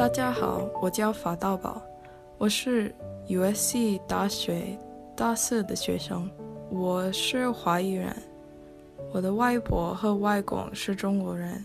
大家好，我叫法道宝，我是 USC 大学大四的学生，我是华裔人，我的外婆和外公是中国人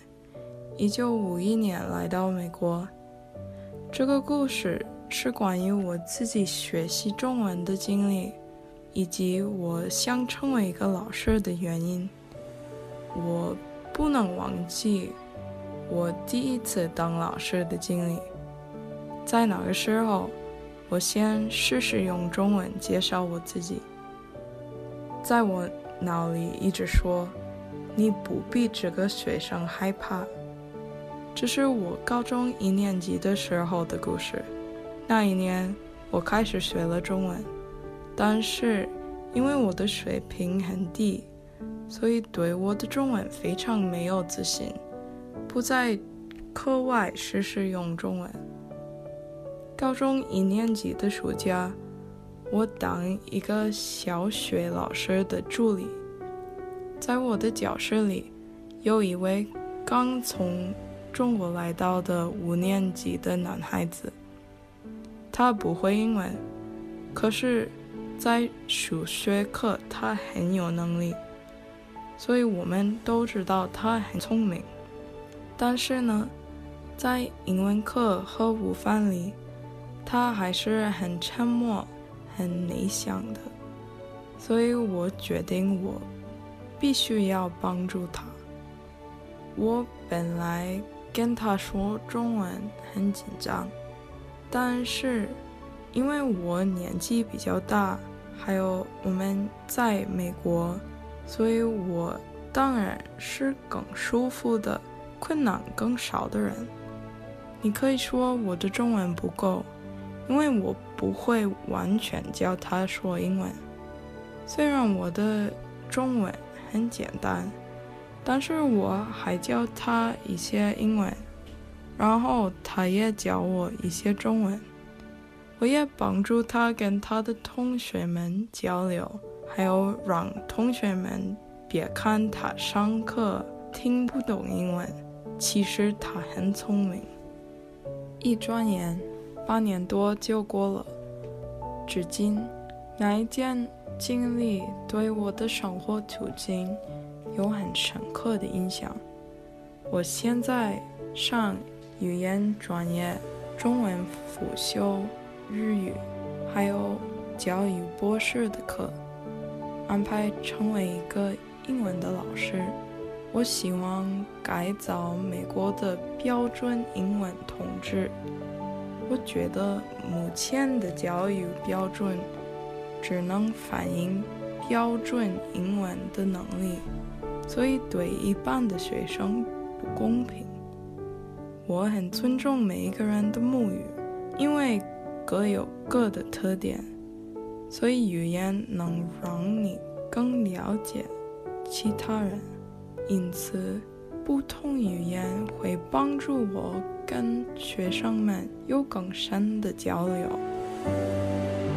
，1951年来到美国。这个故事是关于我自己学习中文的经历，以及我想成为一个老师的原因。我不能忘记我第一次当老师的经历。在那个时候，我先试试用中文介绍我自己。在我脑里一直说，你不比这个学生害怕。这是我高中1年级的时候的故事。那一年，我开始学了中文，但是因为我的水平很低，所以对我的中文非常没有自信，不在课外试试用中文。高中1年级的暑假，我当一个小学老师的助理。在我的教室里，有一位刚从中国来到的5年级的男孩子，他不会英文，可是在数学课他很有能力，所以我们都知道他很聪明。但是呢，在英文课和午饭里，他还是很沉默、很内向的，所以我决定我必须要帮助他。我本来跟他说中文很紧张，但是因为我年纪比较大，还有我们在美国，所以我当然是更舒服的，困难更少的人。你可以说我的中文不够，因为我不会完全教他说英文。虽然我的中文很简单，但是我还教他一些英文，然后他也教我一些中文。我也帮助他跟他的同学们交流，还有让同学们别看他上课听不懂英文，其实他很聪明。一转眼8年多就过了，至今那一件经历对我的生活途径有很深刻的影响。我现在上语言专业、中文辅修、日语，还有教育博士的课，安排成为一个英文的老师。我希望改造美国的标准英文统治。我觉得目前的教育标准只能反映标准英文的能力，所以对一般的学生不公平。我很尊重每一个人的母语，因为各有各的特点，所以语言能让你更了解其他人。因此，不同语言会帮助我跟学生们有更深的交流。